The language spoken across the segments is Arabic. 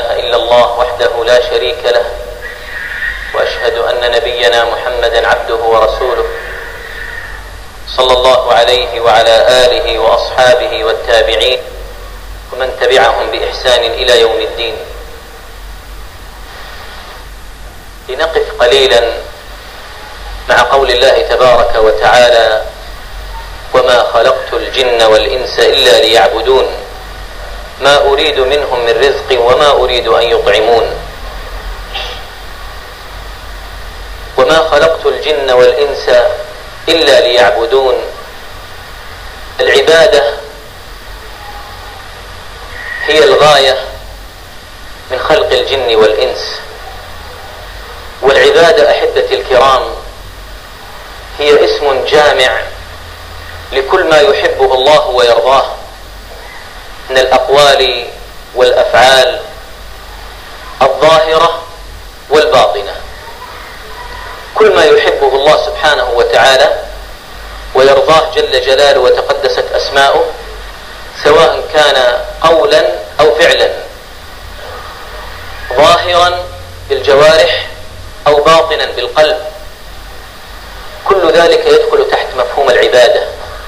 إله إلا الله وحده لا شريك له، وأشهد أن نبينا محمدا عبده ورسوله صلى الله عليه وعلى آله وأصحابه والتابعين ومن تبعهم بإحسان إلى يوم الدين. لنقف قليلا مع قول الله تبارك وتعالى: وما خلقت الجن والإنس إلا ليعبدون ما أريد منهم من رزق وما أريد أن يطعمون. وما خلقت الجن والإنس إلا ليعبدون. العبادة هي الغاية من خلق الجن والإنس، والعبادة أحبتي الكرام هي اسم جامع لكل ما يحبه الله ويرضاه من الأقوال والأفعال الظاهرة والباطنة. كل ما يحبه الله سبحانه وتعالى ويرضاه جل جلاله وتقدست أسماؤه، سواء كان قولا أو فعلا، ظاهرا بالجوارح أو باطنا بالقلب، كل ذلك يدخل تحت مفهوم العبادة.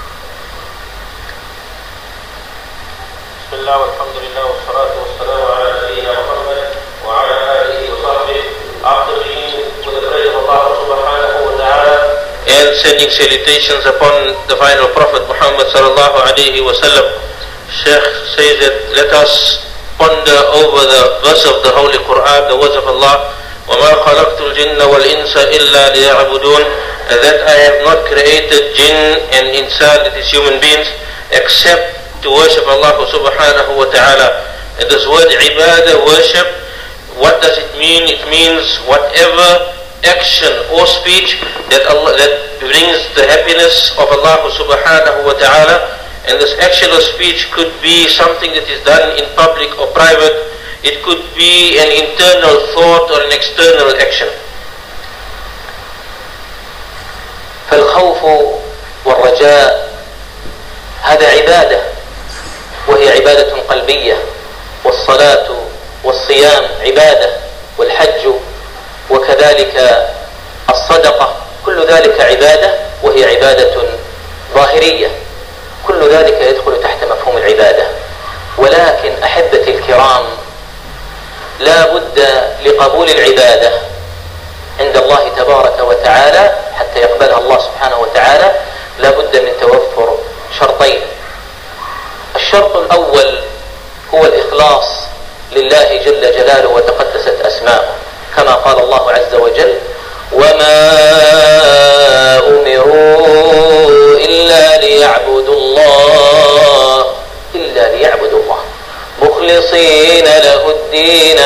بسم الله والحمد لله والصلاة والسلام على نبينا محمد وعلى آله وصحبه. After beginning with the praise of Allah subhanahu wa ta'ala and sending salutations upon the final Prophet Muhammad sallallahu alayhi wa sallam, Shaykh says that let us ponder over the verse of the Holy Quran, the words of Allah: وَمَا خَلَقْتُ الْجِنَّ وَالْإِنسَ إِلَّا لِيَعْبُدُونَ, that I have not created jinn and insan, that is human beings, except to worship Allah subhanahu wa ta'ala. And this word ibadah, worship, what does it mean? It means whatever action or speech that brings the happiness of Allah subhanahu wa ta'ala. And this action or speech could be something that is done in public or private. It could be an internal thought or an external action. فالخوف والرجاء هذا عبادة، وهي عبادة قلبية، والصلاة والصيام عبادة، والحج وكذلك الصدقة، كل ذلك عبادة وهي عبادة ظاهرية، كل ذلك يدخل تحت مفهوم العبادة. ولكن أحبتي الكرام، لا بد لقبول العبادة عند الله تبارك وتعالى حتى يقبلها الله سبحانه وتعالى، لا بد من توفر شرطين. الشرط الأول هو الإخلاص لله جل جلاله وتقدست أسماؤه، كما قال الله عز وجل: وما أمروا إلا ليعبدوا الله مخلصين له الدين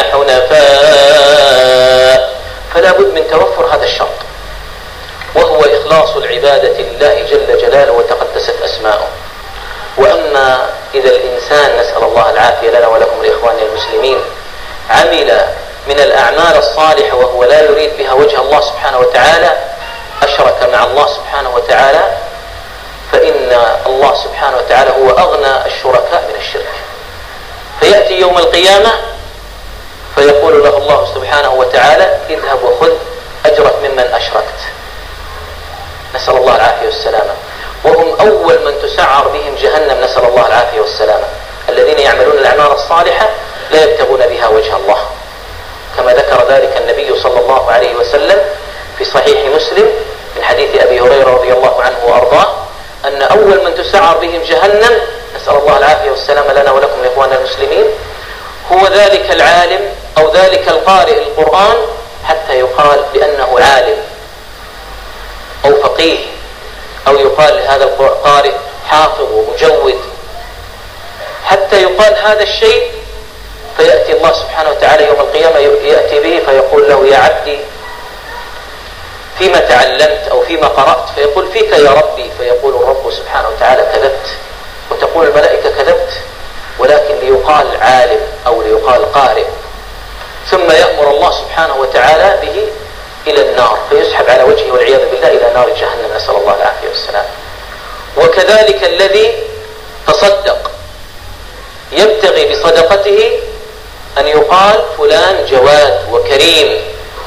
حنفاء. فلا بد من توفر هذا الشرط، وهو إخلاص العبادة لله جل جلاله وتقدست أسماؤه. وأما إذا الإنسان، نسأل الله العافية لنا ولكم لإخواننا المسلمين، عمل من الأعمال الصالحة وهو لا يريد بها وجه الله سبحانه وتعالى، أشرك مع الله سبحانه وتعالى، فإن الله سبحانه وتعالى هو أغنى الشركاء من الشرك. فيأتي يوم القيامة فيقول له الله سبحانه وتعالى: اذهب وخذ أجرك ممن أشركت. نسأل الله العافية والسلامة. وهم أول من تسعر بهم جهنم، نسأل الله العافية والسلامة. الذين يعملون الأعمال الصالحة لا يبتغون بها وجه الله، كما ذكر ذلك النبي صلى الله عليه وسلم في صحيح مسلم من حديث أبي هريرة رضي الله عنه وأرضاه، أن أول من تسعر بهم جهنم، نسأل الله العافية والسلامة لنا ولكم لإخواننا المسلمين، هو ذلك العالم أو ذلك القارئ القرآن حتى يقال بأنه عالم أو فقيه، أو يقال لهذا القارئ حافظ ومجود، حتى يقال هذا الشيء. فيأتي الله سبحانه وتعالى يوم القيامة يأتي به فيقول له: يا عبدي فيما تعلمت أو فيما قرأت؟ فيقول: فيك يا ربي. فيقول الرب سبحانه وتعالى: كذبت. وتقول الملائكة: كذبت، ولكن ليقال عالم أو ليقال قارئ. ثم يأمر الله سبحانه وتعالى به إلى النار، فيسحب على وجهه والعياذ بالله إلى نار جهنم، نسأل الله العافية والسلام. وكذلك الذي تصدق يبتغي بصدقته أن يقال فلان جواد وكريم،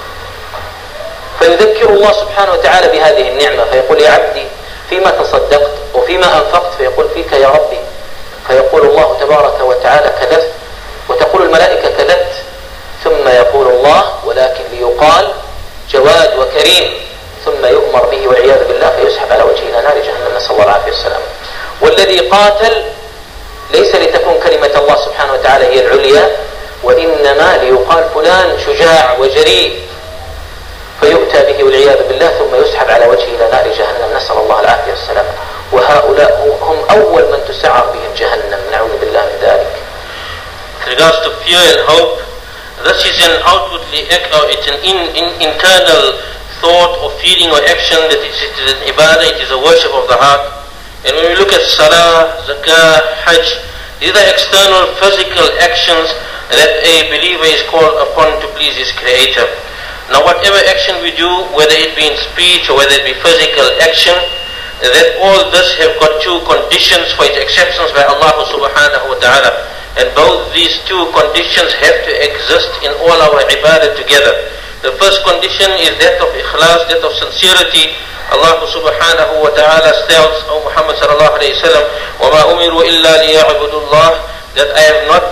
فيذكر الله سبحانه وتعالى بهذه النعمة فيقول يا عبدي فيما تصدقت وفيما أنفقت، فيقول فيك يا ربي، فيقول الله تبارك وتعالى كذبت، وتقول الملائكة كذبت، ثم يقول الله ولكن ليقال جواد وكريم، ثم يؤمر به والعياذ بالله فيسحب على وجهه إلى نار جهنم، نسأل الله العافية والسلام. والذي قاتل ليس لتكون كلمة الله سبحانه وتعالى هي العليا، وإنما ليقال فلان شجاع وجريء، فيؤتى به والعياذ بالله ثم يسحب على وجهه إلى نار جهنم، نسأل الله العافية والسلام. وهؤلاء هم أول من تسعر بهم جهنم، نعوذ بالله من ذلك. With regards to fear and hope, this is an outwardly, it's an internal thought or feeling or action that it is an ibadah, it is a worship of the heart. And when we look at salah, zakah, hajj, these are external physical actions that a believer is called upon to please his creator. Now whatever action we do, whether it be in speech or whether it be physical action, that all this have got two conditions for its acceptance by Allah subhanahu wa ta'ala. And both these two conditions have to exist in all our ibadah together. The first condition is that of ikhlas, that of sincerity. Allah subhanahu wa ta'ala tells, O Muhammad sallallahu alayhi wa sallam, وَمَا أُمِرُوا إِلَّا لِيَعْبُدُوا اللَّهِ, that I have not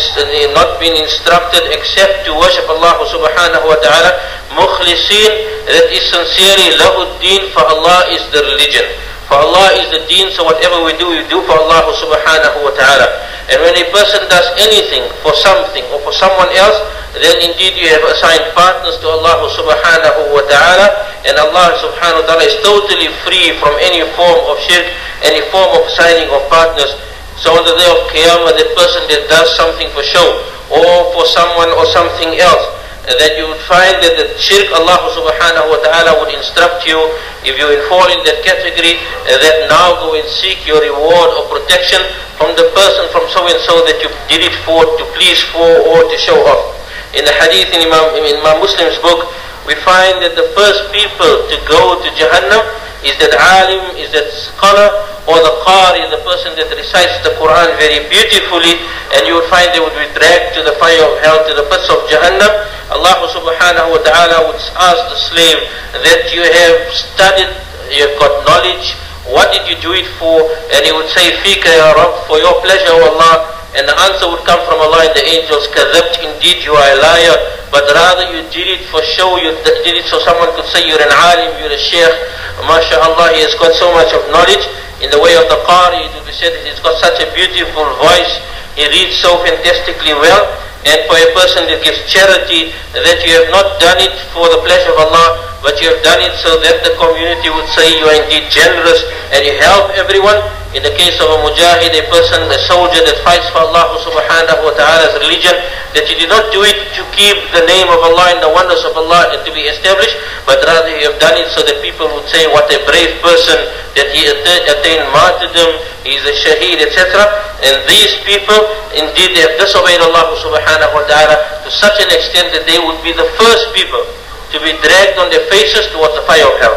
been instructed except to worship Allah subhanahu wa ta'ala mukhlisin, that is sincerely lahuddin, for Allah is the religion, for Allah is the deen, so whatever we do for Allah subhanahu wa ta'ala. And when a person does anything for something or for someone else, then indeed you have assigned partners to Allah subhanahu wa ta'ala, and Allah subhanahu wa ta'ala is totally free from any form of shirk, any form of assigning of partners. So on the day of Qiyamah, the person that does something for show or for someone or something else, that you would find that the shirk, Allah subhanahu wa ta'ala would instruct you, if you fall in that category, that now go and seek your reward or protection from the person, from so and so that you did it for, to please for, or to show off. In the hadith in Imam Muslim's book, we find that the first people to go to Jahannam is that alim, is that scholar, or the qari, the person that recites the Quran very beautifully, and you would find they would be dragged to the fire of hell, to the pits of Jahannam. Allah subhanahu wa ta'ala would ask the slave that you have studied, you have got knowledge, what did you do it for? And he would say, Fika ya Rabb, for your pleasure, O Allah. And the answer would come from Allah and the angels, Kadhabt, indeed you are a liar, but rather you did it for show, you did it so someone could say you're an alim, you're a sheikh, mashallah, he has got so much of knowledge. In the way of the qari, it would be said that he's got such a beautiful voice, he reads so fantastically well. And for a person that gives charity, that you have not done it for the pleasure of Allah, but you have done it so that the community would say you are indeed generous and you help everyone. In the case of a mujahid, a person, a soldier that fights for Allah subhanahu wa ta'ala's religion, that you did not do it to keep the name of Allah and the wonders of Allah to be established, but rather you have done it so that people would say what a brave person, that he attained martyrdom, he is a shaheed, etc. And these people, indeed, they have disobeyed Allah subhanahu wa ta'ala to such an extent that they would be the first people to be dragged on their faces towards the fire of hell.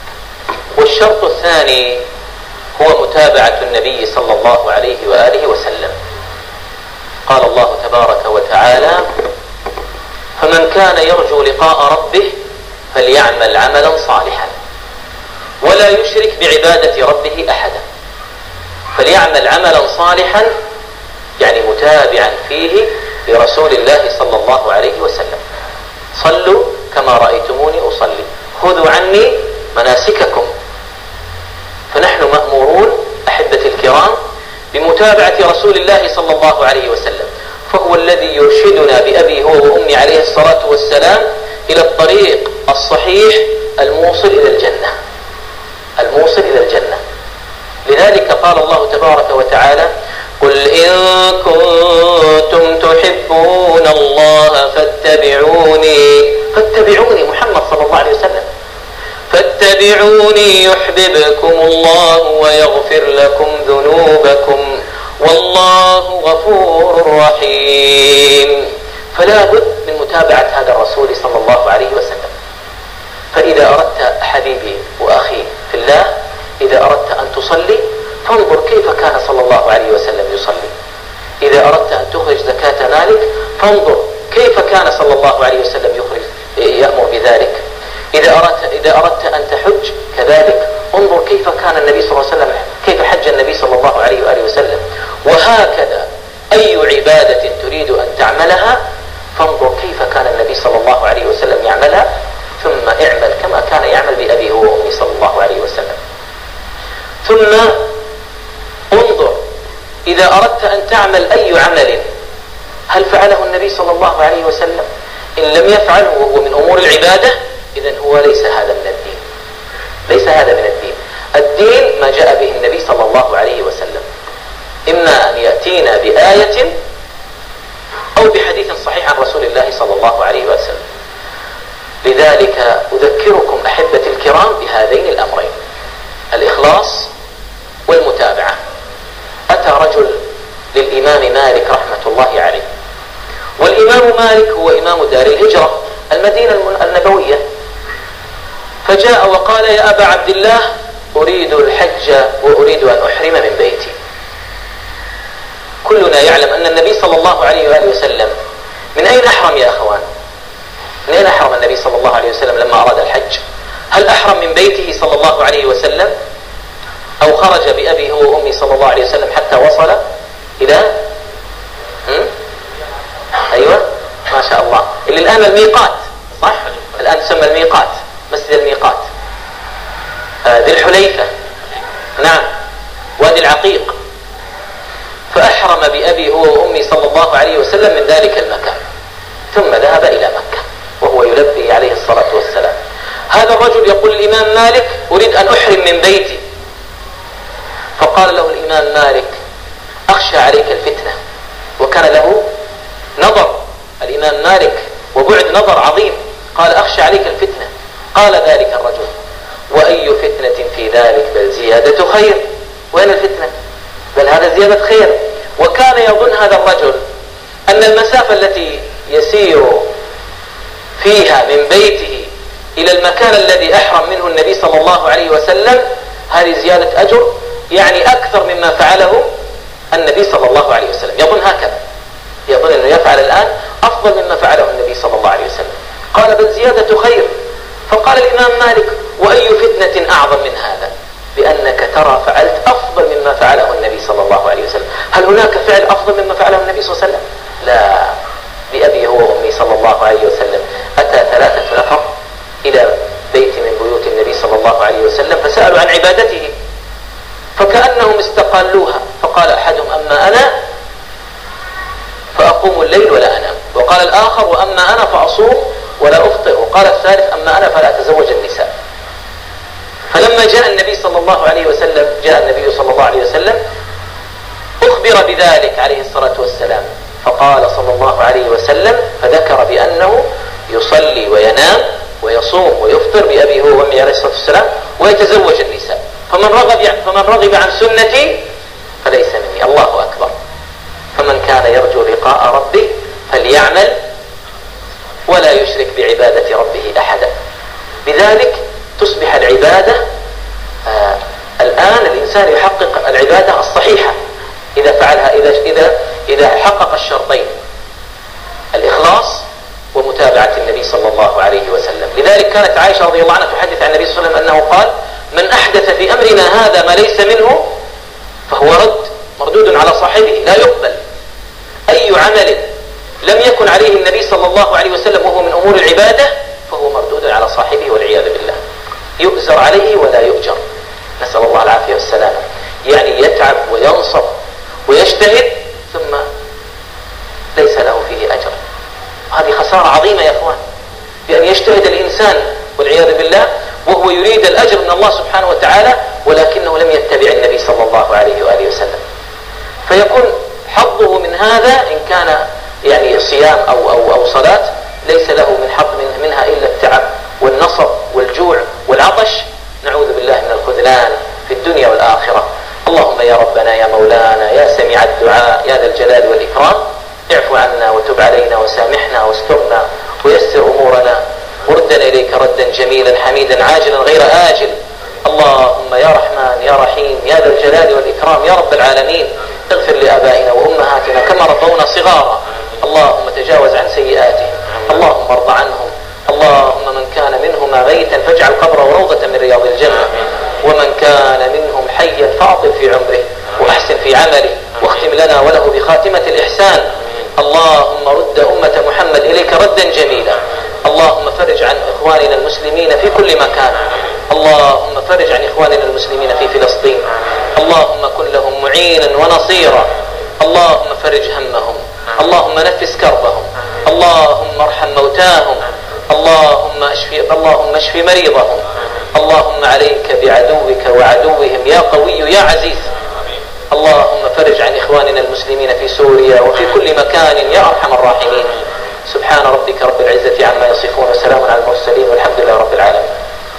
والشرط الثاني هو متابعة النبي صلى الله عليه وآله وسلم. قال الله تبارك وتعالى: فمن كان يرجو لقاء ربه فليعمل عملا صالحا ولا يشرك بعبادة ربه أحدا. فليعمل عملا صالحا يعني متابعا فيه لرسول الله صلى الله عليه وسلم. صلوا كما رأيتموني أصلي، خذوا عني مناسككم. فنحن مأمورون أحبتي الكرام بمتابعة رسول الله صلى الله عليه وسلم، فهو الذي يرشدنا بأبي هو وأمي عليه الصلاة والسلام إلى الطريق الصحيح الموصل إلى الجنة، الموصل إلى الجنة. لذلك قال الله تبارك وتعالى: قل إن كنتم تحبون الله فاتبعوني محمد صلى الله عليه وسلم، فاتبعوني يحببكم الله ويغفر لكم ذنوبكم والله غفور رحيم. فلا بد من متابعة هذا الرسول صلى الله عليه وسلم. فإذا أردت حبيبي وأخي في الله، إذا أردت أن تصلي فانظر كيف كان صلى الله عليه وسلم يصلي. إذا أردت أن تخرج زكاة مالك فانظر كيف كان صلى الله عليه وسلم يأمر بذلك. إذا أردت أن تحج كذلك انظر كيف كان النبي صلى الله عليه وسلم، كيف حج النبي صلى الله عليه وآله وسلم. وهكذا أي عبادة تريد أن تعملها فانظر كيف كان النبي صلى الله عليه وسلم يعملها، ثم اعمل كما كان يعمل بأبيه وأمي صلى الله عليه وسلم. ثم انظر إذا أردت أن تعمل أي عمل هل فعله النبي صلى الله عليه وسلم؟ إن لم يفعله وهو من أمور العبادة إذن هو ليس هذا من الدين، ليس هذا من الدين. الدين ما جاء به النبي صلى الله عليه وسلم، إما أن يأتينا بآية أو بحديث صحيح عن رسول الله صلى الله عليه وسلم. لذلك أذكركم أحبتي الكرام بهذين الأمرين، الإخلاص والمتابعة. أتى رجل للإمام مالك رحمة الله عليه، والإمام مالك هو إمام دار الهجرة المدينة النبوية، فجاء وقال يا أبا عبد الله أريد الحج وأريد أن أحرم من بيتي. كلنا يعلم أن النبي صلى الله عليه وآله وسلم من أين أحرم يا أخوان؟ من أين أحرم النبي صلى الله عليه وسلم لما أراد الحج؟ هل أحرم من بيته صلى الله عليه وسلم أو خرج بأبيه وأمي صلى الله عليه وسلم حتى وصل إلى أيوة ما شاء الله اللي الآن الميقات، صح؟ الآن تسمى الميقات، مسجد الميقات، ذي الحليفة، نعم، وادي العقيق. فأحرم بأبي هو وأمي صلى الله عليه وسلم من ذلك المكان، ثم ذهب إلى مكة وهو يلبي عليه الصلاة والسلام. هذا الرجل يقول الإمام مالك أريد أن أحرم من بيتي، فقال له الإمام مالك أخشى عليك الفتنة، وكان له نظر الإمام مالك وبعد نظر عظيم، قال أخشى عليك الفتنة. قال ذلك الرجل وأي فتنة في ذلك بل زيادة خير. وين الفتنة؟ بل هذا زيادة خير. وكان يظن هذا الرجل أن المسافة التي يسير فيها من بيته إلى المكان الذي أحرم منه النبي صلى الله عليه وسلم هذه زيادة أجر، يعني أكثر مما فعله النبي صلى الله عليه وسلم. يظن هكذا، يظن أنه يفعل الآن أفضل مما فعله النبي صلى الله عليه وسلم. قال بل زيادة خير. فقال الإمام مالك وأي فتنة أعظم من هذا؟ بأنك ترى فعلت أفضل مما فعله النبي صلى الله عليه وسلم. هل هناك فعل أفضل مما فعله النبي صلى الله عليه وسلم؟ لا. بأبي هو وأمي صلى الله عليه وسلم أتى 3 نفر إلى بيت من بيوت النبي صلى الله عليه وسلم فسألوا عن عبادته، فكأنهم استقالوها. فقال أحدهم أما أنا فأقوم الليل ولا أنام، وقال الآخر وأما أنا فأصوم ولا أفطر، وقال الثالث أما أنا فلا أتزوج النساء. فلما جاء النبي صلى الله عليه وسلم أخبر بذلك عليه الصلاة والسلام، فقال صلى الله عليه وسلم فذكر بأنه يصلي وينام ويصوم ويفطر بأبيه وأمه عليه الصلاة والسلام ويتزوج النساء، فمن رغب عن سنتي فليس مني. الله أكبر. فمن كان يرجو لقاء ربه فليعمل ولا يشرك بعبادة ربه أحدا. بذلك تصبح العبادة الآن الإنسان يحقق العبادة الصحيحة إذا فعلها، إذا حقق الشرطين الإخلاص ومتابعة النبي صلى الله عليه وسلم. لذلك كانت عائشة رضي الله عنها تحدث عن النبي صلى الله عليه وسلم أنه قال من أحدث في أمرنا هذا ما ليس منه فهو مردود على صاحبه لا يقبل. أي عمل لم يكن عليه النبي صلى الله عليه وسلم وهو من أمور العبادة فهو مردود على صاحبه والعياذ بالله، يؤزر عليه ولا يؤجر، نسأل الله العافية والسلامة. يعني يتعب وينصب ويجتهد ثم ليس له فيه أجر. هذه خسارة عظيمة يا أخوان، بأن يجتهد الإنسان والعياذ بالله وهو يريد الأجر من الله سبحانه وتعالى ولكنه لم يتبع النبي صلى الله عليه وآله وسلم، فيكون حظه من هذا إن كان يعني صيام أو صلاة ليس له من حظ منها إلا التعب والنصب والجوع والعطش، نعوذ بالله من الخذلان في الدنيا والآخرة. اللهم يا ربنا يا مولانا يا سميع الدعاء يا ذا الجلال والإكرام اعف عنا وتب علينا وسامحنا واسترنا ويسر أمورنا وردنا إليك ردا جميلا حميدا عاجلا غير آجل. اللهم يا رحمن يا رحيم يا ذا الجلال والإكرام يا رب العالمين اغفر لآبائنا وأمهاتنا كما ربونا صغارا اللهم تجاوز عن سيئاتهم، اللهم ارض عنهم. اللهم من كان منهما ميتا فاجعل قبره روضة من رياض الجنة، ومن كان منهم حيا فاطل في عمره واحسن في عمله، واختم لنا وله بخاتمة الإحسان. اللهم رد أمة محمد إليك ردا جميلا. اللهم فرج عن إخواننا المسلمين في كل مكان. اللهم فرج عن إخواننا المسلمين في فلسطين. اللهم كن لهم معينا ونصيرا. اللهم فرج همهم، اللهم نفس كربهم، اللهم ارحم موتاهم، اللهم اشف مريضهم. اللهم عليك بعدوك وعدوهم يا قوي يا عزيز. اللهم فرج عن إخواننا المسلمين في سوريا وفي كل مكان يا أرحم الراحمين. سبحان ربك رب العزة عما يصفون وسلام على المرسلين والحمد لله رب العالمين.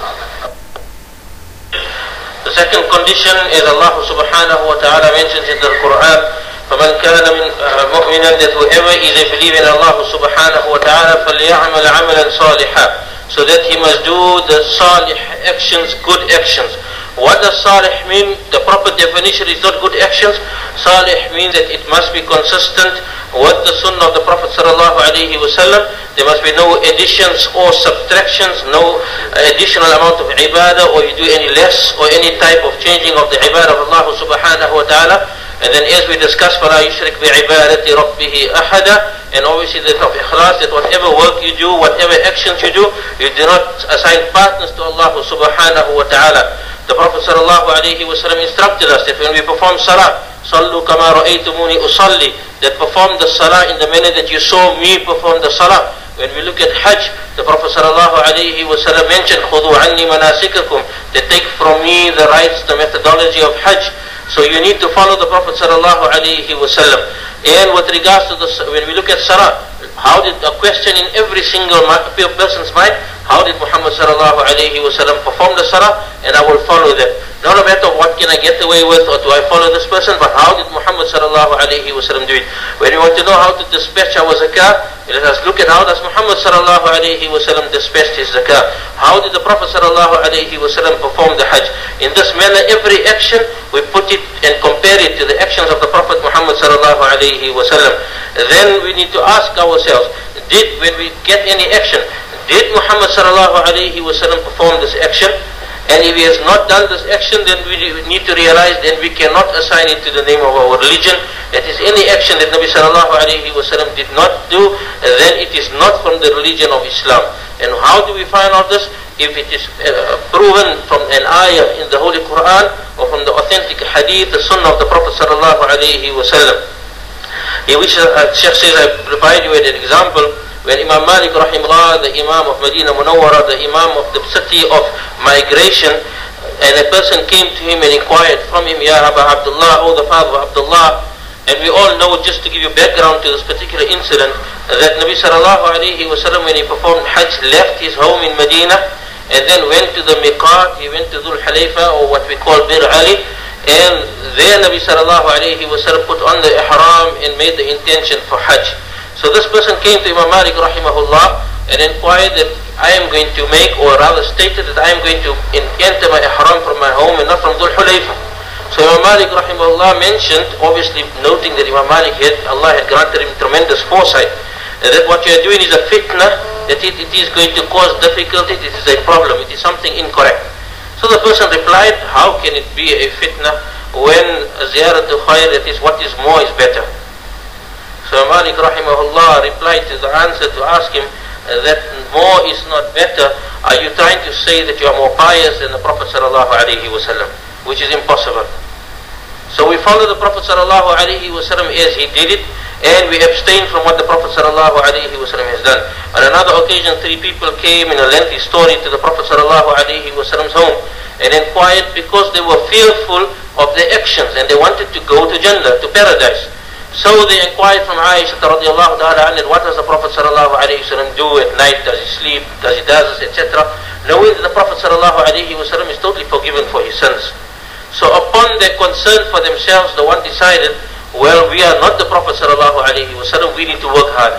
The second condition is Allah subhanahu wa ta'ala mentions in the Quran, فَمَنْ كَانَ مُؤْمِنًا, that whoever is a believer in Allah subhanahu wa ta'ala فَلْيَعْمَلْ عَمَلًا صَالِحًا, so that he must do the salih actions, good actions. What does salih mean? The proper definition is not good actions. Salih means that it must be consistent with the sunnah of the Prophet sallallahu alaihi wasallam. There must be no additions or subtractions, no additional amount of ibadah, or you do any less or any type of changing of the ibadah of Allah subhanahu wa ta'ala. And then as we discussed, فَلَا يُشْرِكْ بِعِبَادَةِ رَبِّهِ أَحَدًا, and obviously that of ikhlas, that whatever work you do, whatever actions you do, you do not assign partners to Allah subhanahu wa ta'ala. The Prophet sallallahu alaihi wasallam instructed us that when we perform salah, صَلُّوا كَمَا رَأَيْتُمُونِي أُصَلِّي, that perform the salah in the manner that you saw me perform the salah. When we look at Hajj, the Prophet sallallahu alaihi wasallam mentioned, خُذُوا عَنِّي مَنَاسِكَكُمْ, that take from me the rites, the methodology of Hajj. So you need to follow the Prophet sallallahu alaihi wasallam. And with regards to when we look at salah, how did a question in every single person's mind, how did Muhammad sallallahu alaihi wasallam perform the salah? And I will follow them. Not a matter of what can I get away with, or do I follow this person, but how did Muhammad sallallahu alaihi wasallam do it? When we want to know how to dispatch our zakah, let us look at how does Muhammad sallallahu alaihi wasallam dispatch his zakah. How did the Prophet sallallahu alaihi wasallam perform the Hajj? In this manner, every action we put it and compare it to the actions of the Prophet Muhammad sallallahu alaihi wasallam. Then we need to ask ourselves, when we get any action, did Muhammad sallallahu alaihi wasallam perform this action? And if he has not done this action, then we need to realize that we cannot assign it to the name of our religion. That is, any action that Nabi sallallahu alaihi wasallam did not do, then it is not from the religion of Islam. And how do we find out this? If it is proven from an ayah in the Holy Quran, or from the authentic hadith, the sunnah of the Prophet sallallahu alaihi wasallam. In which Sheikh says, I provide you with an example. When Imam Malik rahimahullah, the Imam of Medina Munawwara, the Imam of the city of migration, and a person came to him and inquired from him, Ya Aba Abdullah, O the father of Abdullah. And we all know, just to give you background to this particular incident, that Nabi sallallahu alaihi wasallam, when he performed Hajj, left his home in Medina and then went to the Miqat. He went to Dhul Halayfa, or what we call Bir Ali, and there Nabi sallallahu alaihi wasallam put on the ihram and made the intention for Hajj. So this person came to Imam Malik rahimahullah and inquired that I am going to make, or rather stated that I am going to enter my ihram from my home and not from Dhul Hulayfa. So Imam Malik rahimahullah mentioned, obviously noting that Imam Malik Allah had granted him tremendous foresight, that what you are doing is a fitna, that it is going to cause difficulty, it is a problem, it is something incorrect. So the person replied, how can it be a fitna when ziyaratul khair, that is what is more is better? So Malik rahimahullah replied to the answer to ask him that more is not better. Are you trying to say that you are more pious than the Prophet sallallahu alaihi wasallam? Which is impossible. So we follow the Prophet sallallahu alaihi wasallam as he did it, and we abstain from what the Prophet sallallahu alaihi wasallam has done. On another occasion, 3 people came in a lengthy story to the Prophet sallallahu alaihi wasallam's home and inquired because they were fearful of their actions and they wanted to go to Jannah, to paradise. So they inquired from Aisha radiallahu ta'ala anha, what does the Prophet sallallahu alaihi wasallam do at night? Does he sleep? Does he does this, etc.? Knowing that the Prophet sallallahu alaihi wasallam is totally forgiven for his sins. So upon their concern for themselves, the one decided, well, we are not the Prophet sallallahu alaihi wasallam, we need to work harder.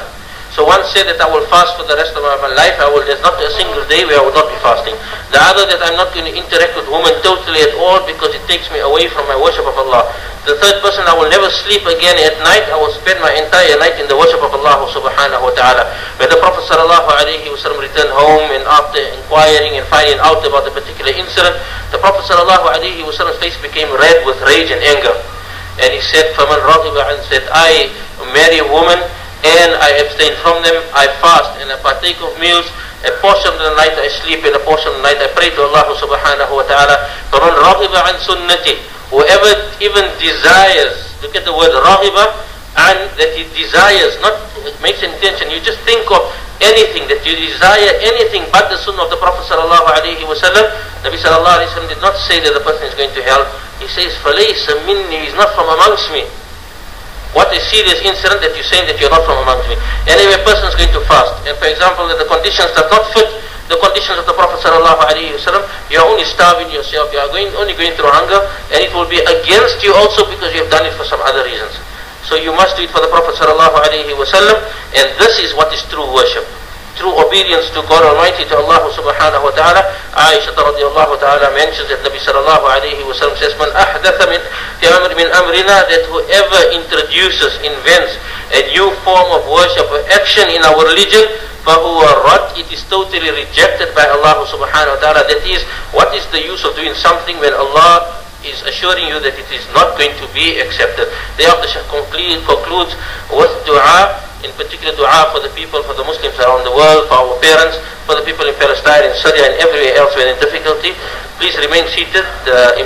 So one said that I will fast for the rest of my life. There's not a single day where I will not be fasting. The other that I'm not going to interact with women totally at all because it takes me away from my worship of Allah. The third person, I will never sleep again at night. I will spend my entire night in the worship of Allah subhanahu wa ta'ala. When the Prophet sallallahu alayhi wa sallam returned home and after inquiring and finding out about the particular incident, the Prophet sallallahu alayhi wa sallam's face became red with rage and anger. And he said, فَمَنْ رَغِبَ عَنْ said, I marry a woman and I abstain from them, I fast and I partake of meals, a portion of the night I sleep and a portion of the night I pray to Allah subhanahu wa ta'ala. فَمَنْ رَغِبَ عَنْ سُنَّتِي whoever even desires, look at the word رَغِبَ, and that he desires, not makes intention, you just think of anything, that you desire anything but the sunnah of the Prophet sallallahu alayhi wa sallam. Nabi sallallahu alayhi wa sallam did not say that the person is going to hell. He says, فَلَيْسَ مِنِّي, he's not from amongst me. What a serious incident that you're saying that you're not from amongst me. Anyway, a person is going to fast, and for example, that the conditions does not fit the conditions of the Prophet sallallahu alaihi wasallam, you're only starving yourself, you are only going through hunger, and it will be against you also because you have done it for some other reasons. So you must do it for the Prophet sallallahu alaihi wasallam, and this is what is true worship. True obedience to God Almighty, to Allah subhanahu wa ta'ala. Aisha radiallahu ta'ala mentions that Nabi sallallahu alayhi wa sallam says, Man ahdatha min amrina, that whoever introduces, invents a new form of worship or action in our religion, فَهُوَ رَدْ, it is totally rejected by Allah subhanahu wa ta'ala. That is, what is the use of doing something when Allah is assuring you that it is not going to be accepted? Thereafter Shaykh concludes with dua, in particular dua for the people, for the Muslims around the world, for our parents, for the people in Palestine, in Syria and everywhere else where in difficulty. Please remain seated.